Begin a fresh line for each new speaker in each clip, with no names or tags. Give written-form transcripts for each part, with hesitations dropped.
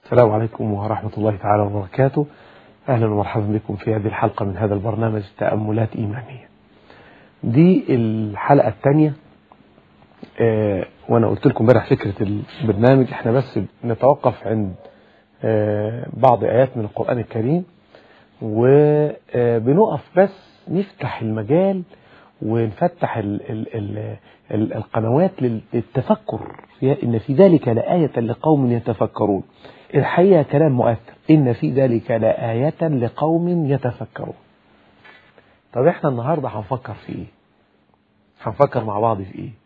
السلام عليكم ورحمة الله تعالى وبركاته. أهلا ومرحبا بكم في هذه الحلقة من هذا البرنامج تأملات إيمانية. دي الحلقة الثانية، وأنا قلت لكم امبارح فكرة البرنامج احنا بس نتوقف عند بعض آيات من القرآن الكريم، وبنقف بس نفتح المجال ونفتح القنوات للتفكر، إن في ذلك لآية لقوم يتفكرون. الحقيقة كلام مؤثر، إن في ذلك لآية لقوم يتفكرون. طب احنا النهاردة هنفكر في ايه؟ هنفكر مع بعض في ايه؟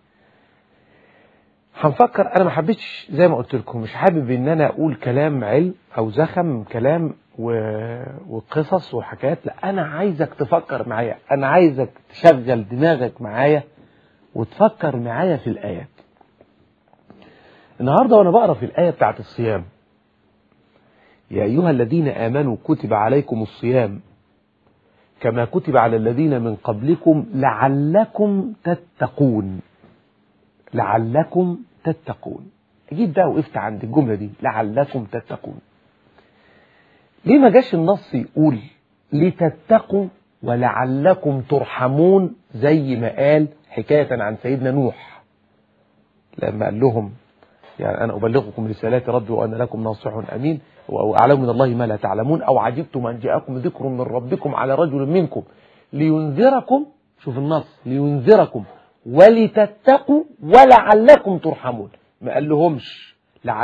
هنفكر، انا ما حبيتش زي ما قلت لكم، مش حابب ان انا اقول كلام علم او زخم كلام وقصص وحكايات. لا، انا عايزك تفكر معايا، انا عايزك تشغل دماغك معايا وتفكر معايا في الآيات. النهاردة وانا بقرأ في الآية بتاعت الصيام، يا أيها الذين آمنوا كتب عليكم الصيام كما كتب على الذين من قبلكم لعلكم تتقون. لعلكم تتقون. أجيب ده وقفت عند الجملة دي، لعلكم تتقون. ليه ما جاش النص يقول لتتقوا ولعلكم ترحمون زي ما قال حكاية عن سيدنا نوح لما قال لهم يعني أنا أبلغكم رسالات ربي وأنا لكم ناصح أمين وأعلم من الله ما لا تعلمون، أو عجبتم أن جاءكم ذكر من ربكم على رجل منكم لينذركم. شوف النص، لينذركم ولتتقوا ولعلكم ترحمون. ما قال لهمش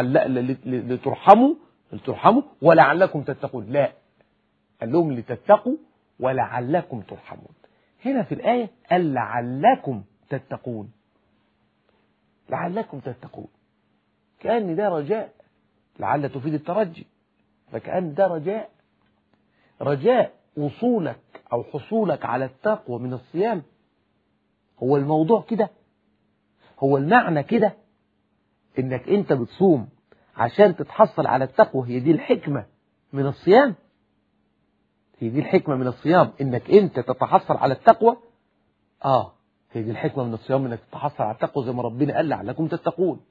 لترحموا ولعلكم تتقون، لا، قال لهم لتتقوا ولعلكم ترحمون. هنا في الآية قال لعلكم تتقون، لعلكم تتقون، كأن ده رجاء. لعل تفيد الترجي، فكأن ده رجاء وصولك أو حصولك على التقوى من الصيام. هو الموضوع كده، هو المعنى كده، إنك أنت بتصوم عشان تتحصل على التقوى. هي دي الحكمة من الصيام، هي دي الحكمة من الصيام، إنك أنت تتحصل على التقوى. هي دي الحكمة من الصيام، إنك تتحصل على التقوى زي ما ربنا قال لعلكم تتقون.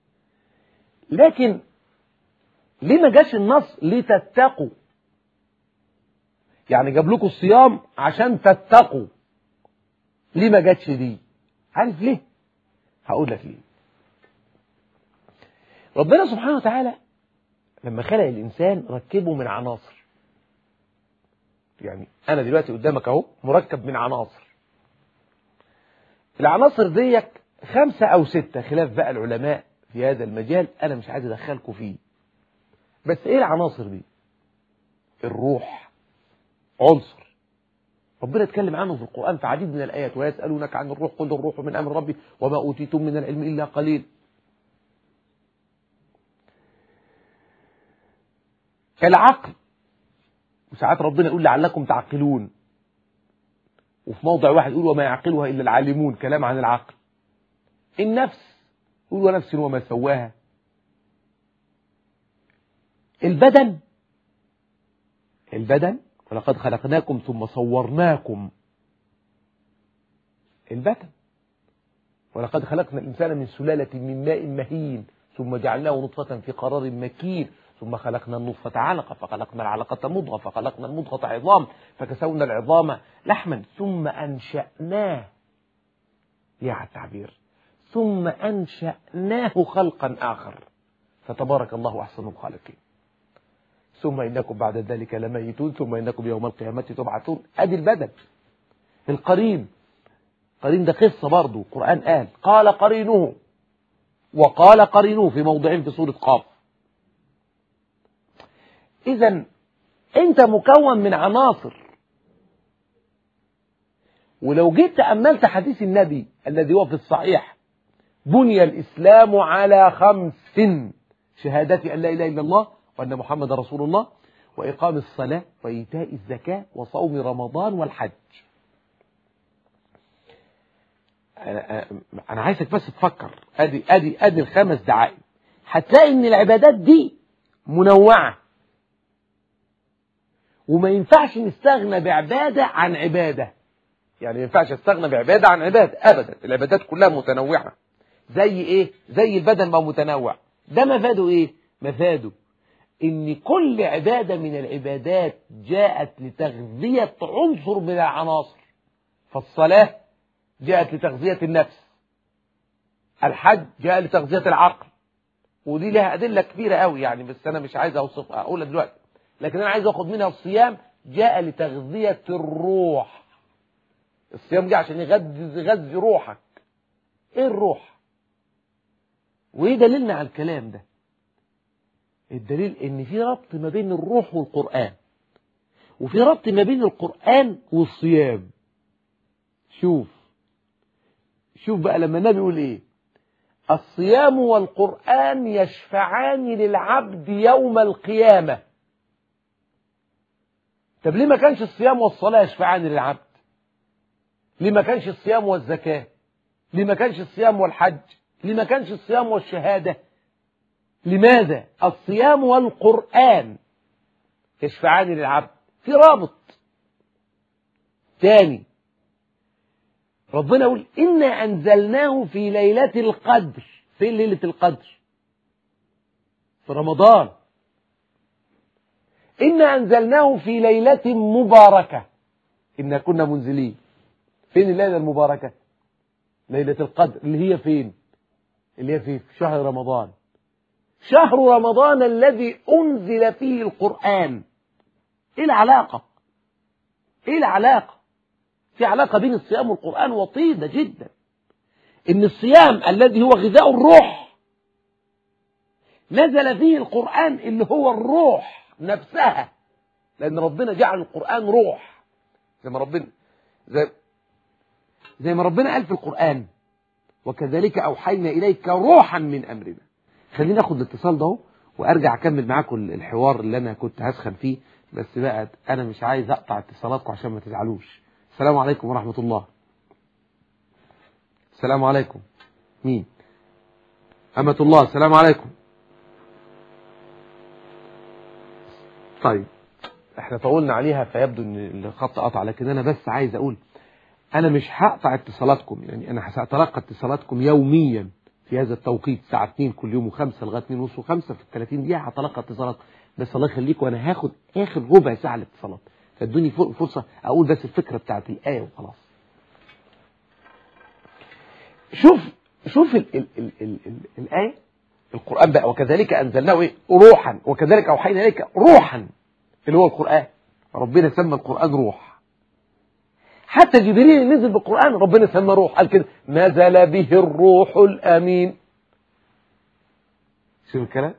لكن ليه ما جاش النص لتتقوا؟ يعني جاب لكم الصيام عشان تتقوا، ليه ما جاتش دي؟ عارف ليه؟ هقول لك ليه. ربنا سبحانه وتعالى لما خلق الإنسان ركبه من عناصر. يعني أنا دلوقتي قدامك أهو مركب من عناصر. العناصر ديك 5 أو 6 خلاف بقى العلماء في هذا المجال، أنا مش عايز أدخلكم فيه. بس إيه العناصر دي؟ الروح عنصر ربنا اتكلم عنه في القرآن في عديد من الآيات، ويسألونك عن الروح قل الروح من أمر ربي وما أوتيتم من العلم إلا قليل. العقل، وساعات ربنا يقول لعلكم تعقلون، وفي موضع واحد يقول وما يعقلها إلا العالمون، كلام عن العقل. النفس يقول ونفس وما سواها. البدن ولقد خلقناكم ثم صورناكم. البدن ولقد خلقنا الإنسان من سلالة من ماء مهين ثم جعلناه نطفة في قرار مكين ثم خلقنا النطفة علقة فخلقنا العلقة مضغة فخلقنا المضغة عظام فكسونا العظام لحما ثم أنشأناه، يا التعبير، ثم أنشأناه خلقا آخر فتبارك الله أحسن الخالقين. ثم إنكم بعد ذلك لميتون ثم إنكم يوم القيامة تبعثون. أدي البدن. القرين، قرين ده قصة برضو، القرآن قال قرينه وقال قرينه في موضعين في سورة قاف. إذن أنت مكون من عناصر. ولو جيت تأملت حديث النبي الذي هو في الصحيح، بني الإسلام على 5: شهادة أن لا إله إلا الله وأن محمد رسول الله وإقام الصلاة وإيتاء الزكاة وصوم رمضان والحج. أنا عايزك بس تفكر، أدي 5 دعائم. هتلاقي إن العبادات دي منوعة، وما ينفعش نستغنى بعبادة عن عبادة. يعني ما ينفعش استغنى بعبادة عن عبادة أبدا. العبادات كلها متنوعة. زي إيه؟ زي البدن ما متنوع. ده مفاده إيه؟ مفاده إن كل عبادة من العبادات جاءت لتغذية عنصر من العناصر. فالصلاة جاءت لتغذية النفس، الحج جاء لتغذية العقل، ودي لها أدلة كبيرة قوي يعني، بس أنا مش عايز أقولها دلوقتي، لكن أنا عايز أخد منها الصيام جاء لتغذية الروح. الصيام جاء عشان يغذي روحك. إيه الروح؟ وإيه دليلنا على الكلام ده؟ الدليل إن في ربط ما بين الروح والقرآن، وفي ربط ما بين القرآن والصيام. شوف بقى لما النبي يقول إيه: الصيام والقرآن يشفعان للعبد يوم القيامة. طب ليه ما كانش الصيام والصلاة يشفعان للعبد؟ ليه ما كانش الصيام والزكاة؟ ليه ما كانش الصيام والحج؟ ليه ما كانش الصيام والشهادة؟ لماذا الصيام والقرآن يشفعان للعبد؟ في رابط تاني. ربنا يقول: إنا أنزلناه في ليلة القدر. فين ليلة القدر؟ في رمضان. إنا أنزلناه في ليلة مباركة إنا كنا منزلين. فين الليلة المباركة؟ ليلة القدر اللي هي فين؟ اللي هي في شهر رمضان. شهر رمضان الذي أنزل فيه القرآن. إيه العلاقة؟ إيه العلاقة؟ في علاقة بين الصيام والقرآن وطيدة جدا. إن الصيام الذي هو غذاء الروح نزل فيه القرآن اللي هو الروح نفسها، لأن ربنا جعل القرآن روح، زي ما ربنا قال في القرآن: وكذلك أوحينا إليك روحا من أمرنا. خلينا ناخد الاتصال ده وأرجع أكمل معاكم الحوار اللي أنا كنت هسخن فيه، بس بقى أنا مش عايز أقطع اتصالاتكم عشان ما تزعلوش. السلام عليكم ورحمة الله. السلام عليكم. مين؟ أمة الله. السلام عليكم. طيب احنا طولنا عليها فيبدو ان الخط قطع، لكن انا بس عايز اقول انا مش هقطع اتصالاتكم، يعني انا هتلقى اتصالاتكم يوميا في هذا التوقيت الساعة 2 كل يوم و5 لغاية 2:30 و5 في 30 دقيقة هتلقى اتصالات. بس الله يخليكم وانا هاخد اخر ربع ساعة الاتصالات، فادوني فرصة اقول بس الفكرة بتاعت الآية وخلاص. شوف الآية القرآن بقى: وكذلك أنزلناه إيه؟ روحا، وكذلك أوحينا إليك روحا، اللي هو القرآن. ربنا سمى القرآن روح. حتى جبريل نزل بالقرآن ربنا سمى روح، قال كده: نزل به الروح الأمين. شوف الكلام.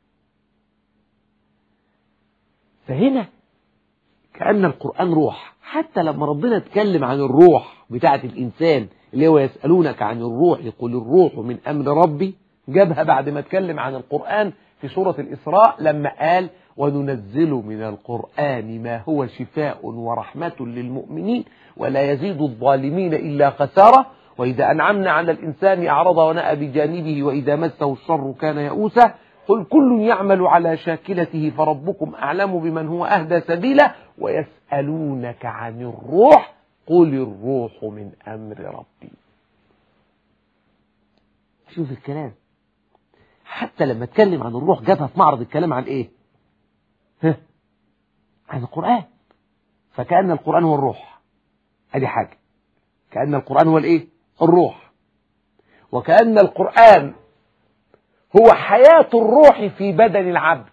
فهنا كأن القرآن روح. حتى لما ربنا اتكلم عن الروح بتاعة الإنسان اللي هو يسألونك عن الروح يقول الروح من أمر ربي، جابها بعد ما اتكلم عن القرآن في سورة الإسراء لما قال: وننزل من القرآن ما هو شفاء ورحمة للمؤمنين ولا يزيد الظالمين إلا خسارة وإذا أنعمنا على الإنسان أعرض ونأى بجانبه وإذا مسه الشر كان يئوسا قل كل يعمل على شاكلته فربكم أعلم بمن هو أهدى سبيلا ويسألونك عن الروح قل الروح من أمر ربي. شوف الكلام. حتى لما اتكلم عن الروح جابها في معرض الكلام عن ايه؟ عن القرآن. فكأن القرآن هو الروح. ادي حاجة. كأن القرآن هو الايه؟ الروح. وكأن القرآن هو حياة الروح في بدن العبد.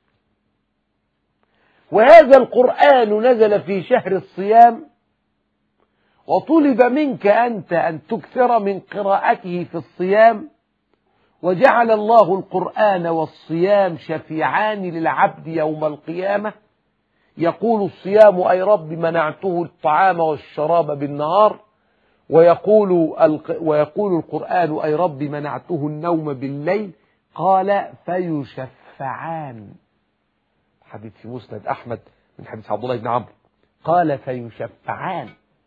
وهذا القرآن نزل في شهر الصيام وطلب منك أنت أن تكثر من قراءته في الصيام، وجعل الله القرآن والصيام شفيعان للعبد يوم القيامة. يقول الصيام: أي رب منعته الطعام والشراب بالنهار، ويقول القرآن: أي رب منعته النوم بالليل. قال: فيشفعان. حديث في مسند أحمد من حديث عبد الله بن عمرو. قال: فيشفعان.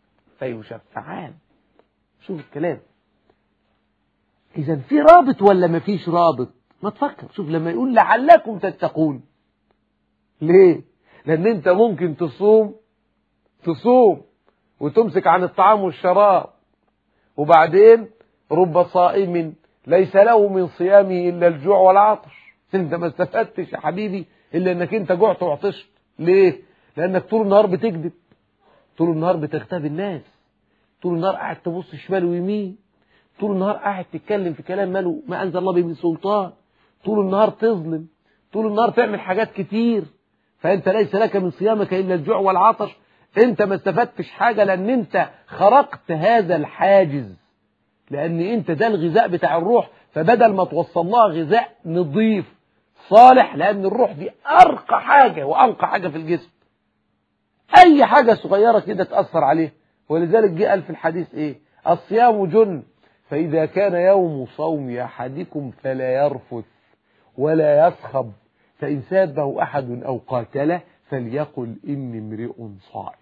شوف الكلام. إذا في رابط ولا ما فيش رابط؟ ما تفكر. شوف لما يقول لعلكم تتقون، ليه؟ لأن أنت ممكن تصوم وتمسك عن الطعام والشراب، وبعدين رب صائم ليس له من صيامه إلا الجوع والعطش. أنت ما استفدتش يا حبيبي إلا أنك أنت جعت وعطشت. ليه؟ لأنك طول النهار بتكذب، طول النهار بتغتاب الناس، طول النهار قاعد تبص شمال ويمين، طول النهار قاعد تتكلم في كلام ماله ما أنزل الله به من سلطان، طول النهار تظلم، طول النهار تعمل حاجات كتير. فأنت ليس لك من صيامك إلا الجوع والعطش. أنت ما استفدتش حاجة، لأن أنت خرقت هذا الحاجز، لأن أنت ده الغذاء بتاع الروح. فبدل ما توصل لها غذاء نظيف صالح، لأن الروح دي أرقى حاجة وأنقى حاجة في الجسم، أي حاجة صغيرة كده تأثر عليه. ولذلك جاء قال في الحديث إيه؟ الصيام جن، فإذا كان يوم صوم أحدكم فلا يرفث ولا يصخب، فإن سابه أحد أو قاتله فليقل إني امرئ صائم.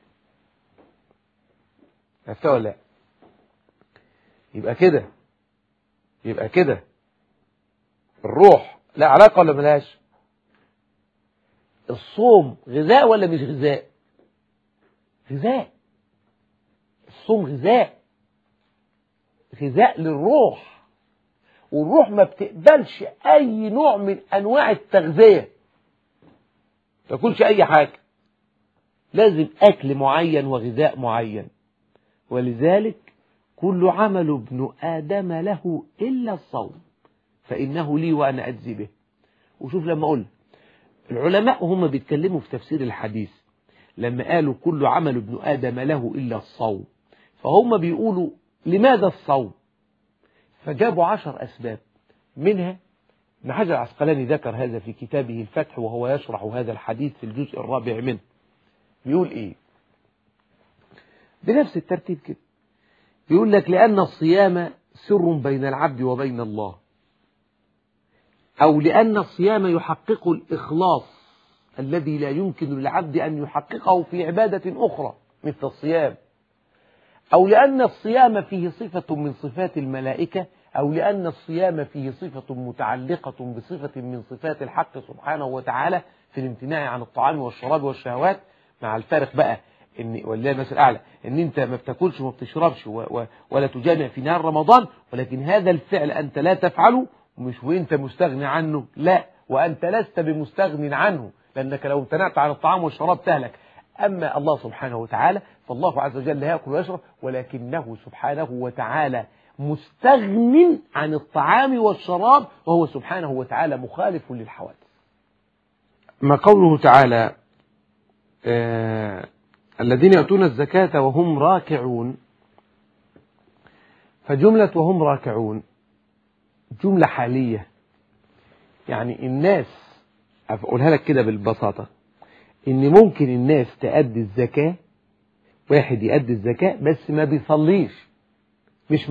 عرفتها ولا لا؟ يبقى كده الروح لا علاقة ولا ملهاش؟ الصوم غذاء ولا مش غذاء؟ غذاء. الصوم غذاء للروح، والروح ما بتقبلش أي نوع من أنواع التغذية، ما تاكلش أي حاجة، لازم أكل معين وغذاء معين. ولذلك كل عمل ابن آدم له إلا الصوم فإنه لي وأنا أجزي به. وشوف لما أقول العلماء هم بيتكلموا في تفسير الحديث، لما قالوا كل عمل ابن آدم له إلا الصوم، فهم بيقولوا لماذا الصوم؟ فجابوا 10 أسباب. منها ابن حجر العسقلاني ذكر هذا في كتابه الفتح وهو يشرح هذا الحديث في الجزء الرابع منه. بيقول إيه؟ بنفس الترتيب كده، بيقول لك لأن الصيام سر بين العبد وبين الله، أو لأن الصيام يحقق الإخلاص الذي لا يمكن للعبد أن يحققه في عبادة أخرى مثل الصيام، أو لأن الصيام فيه صفة من صفات الملائكة، أو لأن الصيام فيه صفة متعلقة بصفة من صفات الحق سبحانه وتعالى في الامتناع عن الطعام والشراب والشهوات. مع الفارق بقى ان ولله المثل الاعلى ان انت ما بتاكلش وما بتشربش ولا تجامع في نهار رمضان، ولكن هذا الفعل انت لا تفعله، مش وانت مستغني عنه، لا، وانت لست بمستغن عنه، لانك لو امتنعت عن الطعام والشراب تهلك. اما الله سبحانه وتعالى فالله عز وجل لا ياكل ويشرب، ولكنه سبحانه وتعالى مستغن عن الطعام والشراب، وهو سبحانه وتعالى مخالف للحوادث. ما قوله تعالى الذين يؤتون الزكاة وهم راكعون، فجملة وهم راكعون جملة حالية، يعني الناس أقولها لك كده بالبساطة، إن ممكن الناس تأدي الزكاة، واحد يأدي الزكاة بس ما بيصليش، مش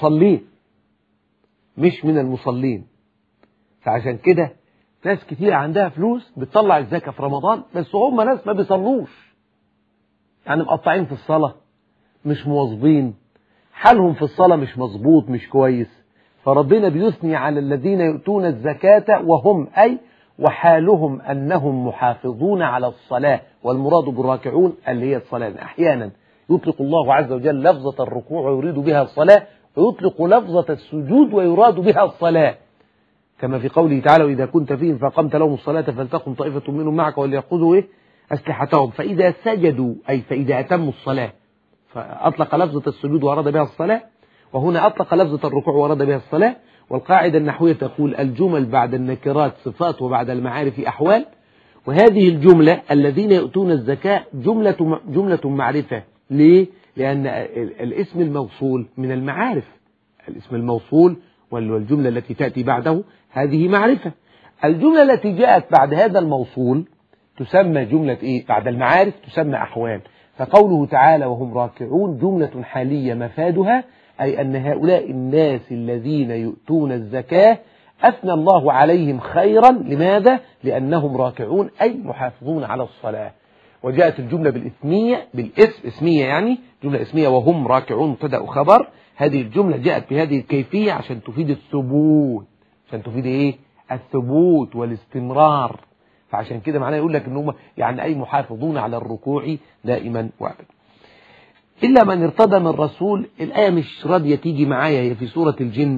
من المصلين، فعشان كده ناس كتير عندها فلوس بتطلع الزكاة في رمضان، بس هم ناس ما بيصلوش، يعني مقطعين في الصلاة، مش مواظبين، حالهم في الصلاة مش مظبوط، مش كويس. فربنا بيثني على الذين يؤتون الزكاة وهم وحالهم أنهم محافظون على الصلاة، والمراد بالراكعون اللي هي الصلاة. أحيانا يطلق الله عز وجل لفظة الركوع ويريد بها الصلاة، ويطلق لفظة السجود ويراد بها الصلاة، كما في قوله تعالى وإذا كنت فيهم فأقمت لهم الصلاة فلتقم طائفة منهم معك وليأخذوا أسلحتهم فإذا سجدوا، أي فإذا أتموا الصلاة، فأطلق لفظة السجود وأراد بها الصلاة، وهنا أطلق لفظة الركوع وأراد بها الصلاة. والقاعدة النحوية تقول الجمل بعد النكرات صفات وبعد المعارف أحوال، وهذه الجملة الذين يؤتون الزكاة جملة معرفة. ليه؟ لأن الاسم الموصول من المعارف، الاسم الموصول والجملة التي تأتي بعده هذه معرفة. الجملة التي جاءت بعد هذا الموصول تسمى جملة إيه؟ بعد المعارف تسمى أحوال. فقوله تعالى وهم راكعون جملة حالية مفادها أي أن هؤلاء الناس الذين يؤتون الزكاة أثنى الله عليهم خيرا. لماذا؟ لأنهم راكعون أي محافظون على الصلاة. وجاءت الجملة بالإسمية، اسمية، يعني جملة اسمية وهم راكعون مبتدأ خبر. هذه الجملة جاءت بهذه الكيفية عشان تفيد الثبوت، عشان تفيد إيه؟ الثبوت والاستمرار. فعشان كده معناه يقول لك إنهم يعني أي محافظون على الركوع دائما وابدا. إلا من ارتضى من رسول، الآية مش راضية تيجي معايا، هي في سورة الجن،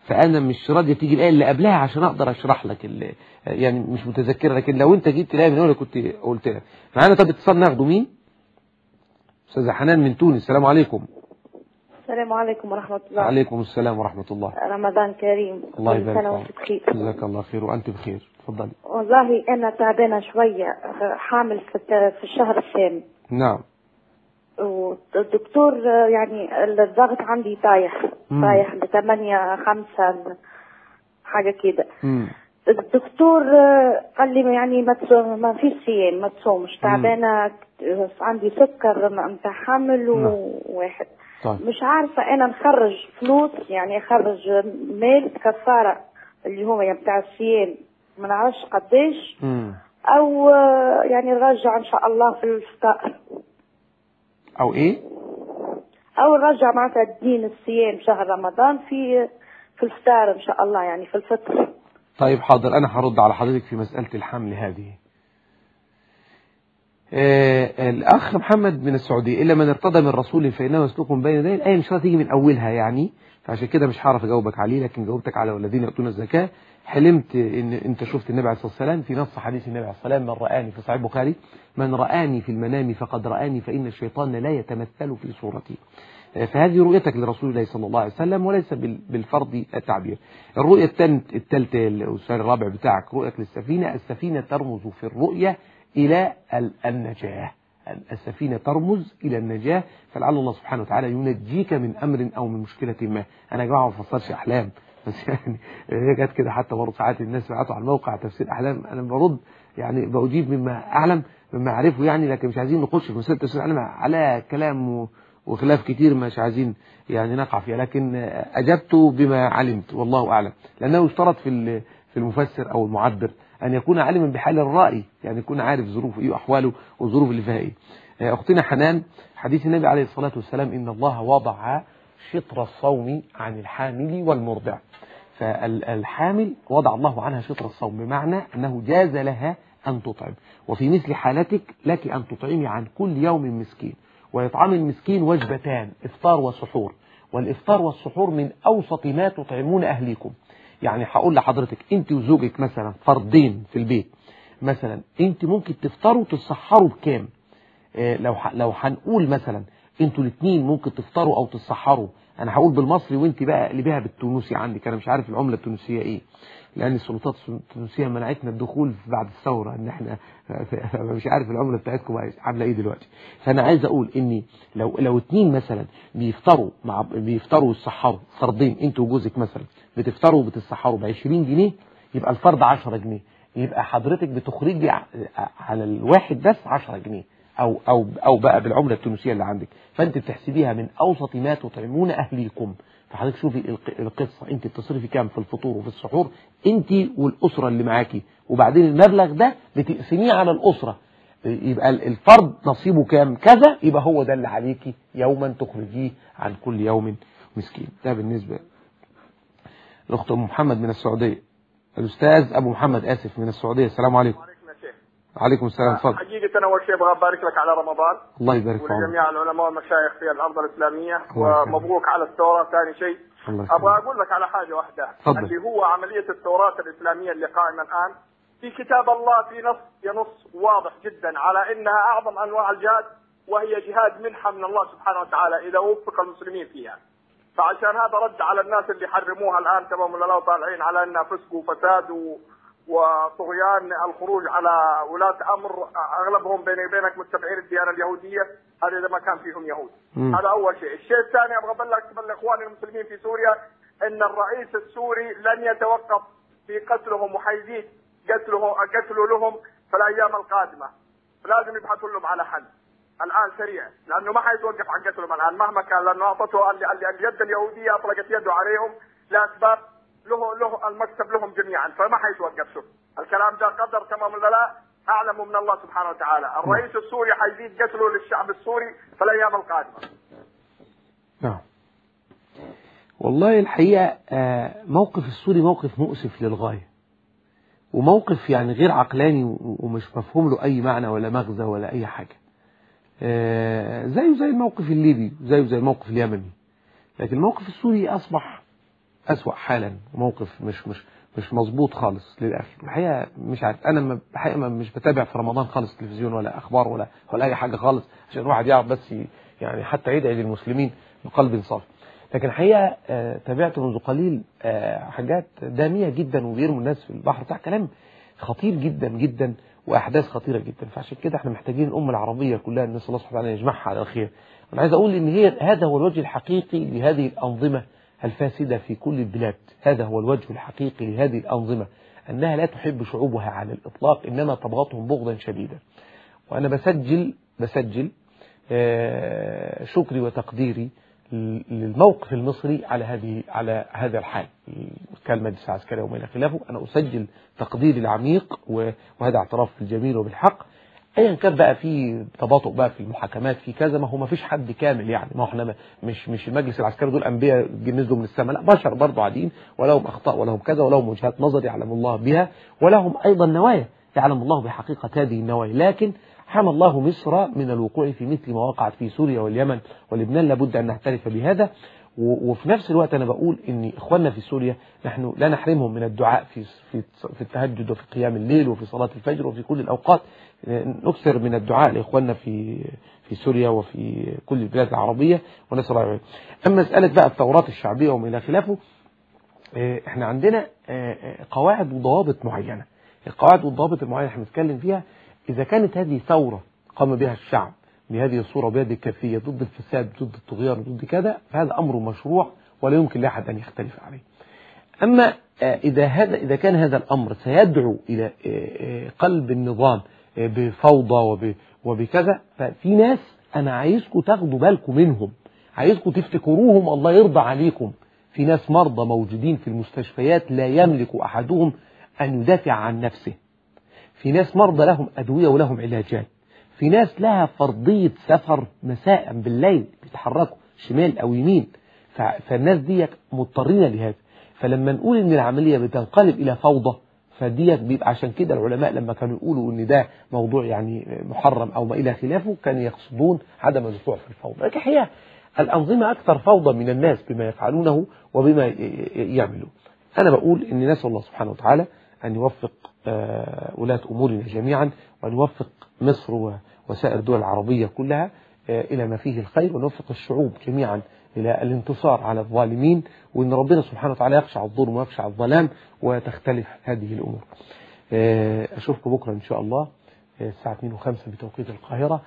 فأنا مش راضية تيجي الآية اللي قبلها عشان أقدر أشرح لك يعني مش متذكرة، لكن لو أنت جبت الآية من أول كنت قلت لك. معانا طب اتصال ناخده مين؟ أستاذة حنان من تونس. السلام عليكم.
السلام عليكم ورحمة الله.
وعليكم السلام ورحمة الله.
رمضان كريم.
الله يبارك
سنة وانت بخير.
جزاك الله خير وأنت بخير. تفضلي.
والله أنا تعبانة شوية، حامل في الشهر الثاني.
نعم.
والدكتور يعني الضغط عندي طايح ل8/5 حاجة كده. الدكتور قال لي يعني ما فيش صيام، ما تصومش، تعبانة، عندي سكر متاع حمل وواحد. طيب. مش عارفة أنا نخرج فلوس، يعني أخرج مال كفارة اللي هو يعني بتاع الصيام، ما نعرفش قديش، أو يعني نرجع إن شاء الله في الفطار.
أو إيه؟
أو نرجع معناتها الدين الصيام شهر رمضان في الفطار إن شاء الله، يعني في الفطر.
طيب حاضر، أنا هرد على حضرتك في مسألة الحمل هذه. الأخ محمد من السعودية، إلا من ارتضى من رسول فإنه يسلك من بين يديه. الآية مش هتيجي من أولها يعني، فعشان كده مش هعرف أجاوبك عليه، لكن جاوبتك على والذين يؤتون الزكاة. حلمت إن أنت شفت النبي عليه الصلاة والسلام في نص حديث النبي عليه الصلاة والسلام: من رآني في صحيح البخاري، من رآني في المنام فقد رآني، فإن الشيطان لا يتمثل في صورتي. فهذه رؤيتك لرسول الله صلى الله عليه وسلم، وليس بالفرض التعبير. الرؤية الثالثة السؤال الرابع بتاعك، رؤيتك للسفينة. السفينة ترمز في الرؤية إلى النجاة. السفينة ترمز إلى النجاة، فلعل الله سبحانه وتعالى ينجيك من أمر أو من مشكلة ما. أنا يا جماعة ما بفسرش أحلام، بس يعني هي جت كده. حتى برضه ساعات الناس بعتوا على الموقع تفسير أحلام، أنا برد يعني بأجيب مما أعلم مما أعرفه يعني، لكن مش عايزين نخش في مسألة تفسير الأحلام على كلام وخلاف كتير مش عايزين يعني نقع فيها، لكن أجبت بما علمت والله أعلم. لأنه يشترط في المفسر أو المعبر أن يكون عالما بحال الرأي، يعني يكون عارف ظروفه إيه وأحواله والظروف اللي فيها إيه. أختنا حنان، حديث النبي عليه الصلاة والسلام: إن الله وضع شطر الصوم عن الحامل والمرضع. فالحامل وضع الله عنها شطر الصوم، بمعنى أنه جاز لها أن تطعم. وفي مثل حالتك لك أن تطعمي عن كل يوم مسكين، ويطعم المسكين وجبتان، إفطار وسحور. والإفطار والسحور من أوسط ما تطعمون أهليكم. يعني هقول لحضرتك انت وزوجك مثلا فردين في البيت، مثلا انت ممكن تفطروا تتسحروا بكام؟ لو هنقول مثلا انتوا الاثنين ممكن تفطروا او تتسحروا، انا هقول بالمصري وانت بقى قلبيها بالتونسي عندك، انا مش عارف العمله التونسيه ايه، لان السلطات التونسيه منعتنا الدخول بعد الثوره، ان احنا مش عارف العمله بتاعتكم عامله ايه دلوقتي. فانا عايز اقول اني لو اثنين مثلا بيفطروا يتسحروا فردين، انت وجوزك مثلا بتفطروا وبتتسحروا ب20 جنيه، يبقى الفرد 10 جنيه، يبقى حضرتك بتخرجي على الواحد بس 10 جنيه او بقى بالعمله التونسيه اللي عندك، فانت بتحسبيها من اوسط ما تطعمون اهليكم. فحضرتك شوفي القصه، انت بتصرفي كام في الفطور وفي السحور انت والاسره اللي معاكي، وبعدين المبلغ ده بتقسميه على الاسره، يبقى الفرد نصيبه كام كذا، يبقى هو ده اللي عليكي يوما تخرجيه عن كل يوم مسكين. ده بالنسبه لاخت ام محمد من السعوديه. الاستاذ ابو محمد اسف من السعوديه. السلام عليكم. عليكم السلام. اتفضل.
حقيقة أنا أول شيء أبغى أبارك لك على رمضان،
الله يبارك فيك،
ولجميع العلماء والمشايخ في الأرض الإسلامية، ومبروك على الثورة. ثاني شيء أبغى أقول لك على حاجة واحدة، اللي هو عملية الثورات الإسلامية اللي قائمة الآن في كتاب الله، في نص ينص واضح جدا على أنها أعظم أنواع الجهاد، وهي جهاد منحة من الله سبحانه وتعالى إذا وفق المسلمين فيها. فعشان هذا رد على الناس اللي حرموها الآن تمام ولا لا، طالعين على أنها فسق وفساد وطغيان الخروج على ولاة أمر أغلبهم بيني وبينك متبعين الديانة اليهودية، هذا إذا ما كان فيهم يهود. هذا أول شيء. الشيء الثاني أبغى أبلغ إخواني المسلمين في سوريا أن الرئيس السوري لن يتوقف في قتلهم وحيزيد قتله لهم في الأيام القادمة، فلازم يبحثوا لهم على حل الآن سريع، لأنه ما حيتوقف عن قتلهم الآن مهما كان، لأنه أعطته اليد اليهودية أطلقت يده عليهم لأسباب له المكسب لهم جميعا، فما حيتوقف. شوف الكلام ده قدر تمام ولا لا، أعلم من الله سبحانه وتعالى. الرئيس السوري حيزيد قتله للشعب السوري في الأيام القادمة.
نعم والله الحقيقة موقف السوري موقف مؤسف للغاية، وموقف يعني غير عقلاني ومش مفهوم له أي معنى ولا مغزى ولا أي حاجة، زي الموقف الليبي، زي الموقف اليمني. لكن الموقف السوري أصبح أسوأ حالا، موقف مش مظبوط خالص للآخر. الحقيقة مش عارف، أنا الحقيقة مش بتابع في رمضان خالص تلفزيون ولا أخبار ولا أي حاجة خالص، عشان الواحد يعرف بس يعني حتى يدعي للمسلمين بقلب صافي. لكن الحقيقة تابعت منذ قليل حاجات دامية جدا وبيرموا الناس في البحر بتاع كلام خطير جدا جدا وأحداث خطيرة جدا. فعشان كده احنا محتاجين الأمة العربية كلها الناس الله سبحانه وتعالى يجمعها على الخير. أنا عايز أقول إن هذا هو الوجه الحقيقي لهذه الأنظمة الفاسدة في كل البلاد. هذا هو الوجه الحقيقي لهذه الأنظمة، أنها لا تحب شعوبها على الإطلاق، إنما تبغضهم بغضا شديدا. وأنا بسجل شكري وتقديري للموقف المصري على هذا الحال كالمجلس العسكري وما إلى خلافه. أنا أسجل تقديري العميق وهذا اعتراف بالجميل وبالحق. ايا كان بقى في تباطؤ بقى في المحاكمات في كذا، ما فيش حد كامل يعني، ما احنا مش المجلس العسكري دول انبياء نزلوا من السماء، لا، بشر برضه عاديين، ولهم اخطاء ولهم كذا، ولهم وجهات نظر يعلم الله بها، ولهم ايضا نوايا يعلم الله بحقيقة هذه النوايا. لكن حمى الله مصر من الوقوع في مثل ما وقعت في سوريا واليمن ولبنان، لابد ان نعترف بهذا. وفي نفس الوقت أنا بقول إن إخواننا في سوريا نحن لا نحرمهم من الدعاء في التهجد وفي قيام الليل وفي صلاة الفجر وفي كل الأوقات. نكثر من الدعاء لإخواننا في سوريا وفي كل البلاد العربية ونسأل الله العافية. أما مسألة بقى الثورات الشعبية وما إلى خلافه، إحنا عندنا قواعد وضوابط معينة. القواعد والضوابط المعينة احنا بنتكلم فيها، إذا كانت هذه ثورة قام بها الشعب بهذه الصورة وبهذه الكيفية ضد الفساد ضد الطغيان ضد كذا، فهذا أمر مشروع ولا يمكن لأحد أن يختلف عليه. أما إذا كان هذا الأمر سيدعو إلى قلب النظام بفوضى وبكذا، ففي ناس أنا عايزكم تاخدوا بالكم منهم، عايزكم تفتكروهم الله يرضى عليكم. في ناس مرضى موجودين في المستشفيات لا يملك أحدهم أن يدافع عن نفسه. في ناس مرضى لهم أدوية ولهم علاجات. في ناس لها فرضية سفر مساء بالليل بيتحركوا شمال أو يمين، فالناس دي مضطرين لهذا. فلما نقول إن العملية بتنقلب إلى فوضى، فديت بيبقى عشان كده العلماء لما كانوا يقولوا إن ده موضوع يعني محرم أو ما إلى خلافه، كانوا يقصدون عدم الوقوع في الفوضى. لكن الحقيقة الأنظمة أكثر فوضى من الناس بما يفعلونه وبما يعملون. أنا بقول إن نسأل الله سبحانه وتعالى أن يوفق ولاة أمورنا جميعا، وأن يوفق مصر وسائر الدول العربية كلها إلى ما فيه الخير، ونوفق الشعوب جميعا إلى الانتصار على الظالمين، وإن ربنا سبحانه وتعالى يخشع الظلم ويخشع الظلام وتختلف هذه الأمور. أشوفكم بكرة إن شاء الله الساعة 2:05 بتوقيت القاهرة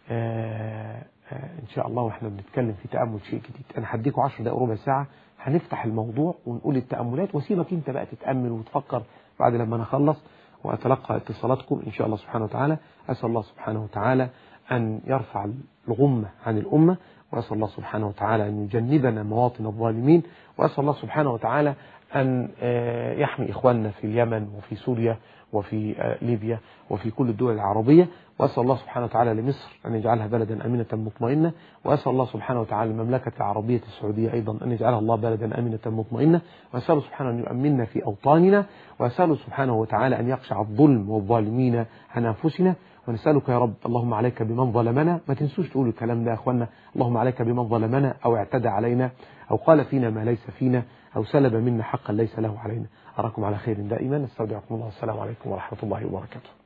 إن شاء الله، وإحنا بنتكلم في تأمل شيء جديد. أنا هديكم 10 دقائق ربع ساعة هنفتح الموضوع ونقول التأملات، وسيبك أنت بقى تتأمل وتفكر بعد لما نخلص، وأتلقى اتصالاتكم إن شاء الله سبحانه وتعالى. أسأل الله سبحانه وتعالى أن يرفع الغمة عن الأمة، وأسأل الله سبحانه وتعالى أن يجنبنا مواطن الظالمين، وأسأل الله سبحانه وتعالى أن يحمي إخواننا في اليمن وفي سوريا وفي ليبيا وفي كل الدول العربية. وأسأل الله سبحانه وتعالى لمصر أن يجعلها بلدا أمينة مطمئنة، وأسأل الله سبحانه وتعالى المملكة العربية السعودية أيضا أن يجعلها الله بلدا أمينة مطمئنة، وأسأله سبحانه أن يؤمننا في أوطاننا، وأسأله سبحانه وتعالى أن يقشع الظلم والظالمين عن أنفسنا. ونسألك يا رب اللهم عليك بمن ظلمنا، ما تنسوش تقولوا الكلام ده يا أخوانا، اللهم عليك بمن ظلمنا أو اعتدى علينا أو قال فينا ما ليس فينا أو سلب منا حقا ليس له علينا. أراكم على خير دائما، استودعكم الله، السلام عليكم ورحمة الله وبركاته.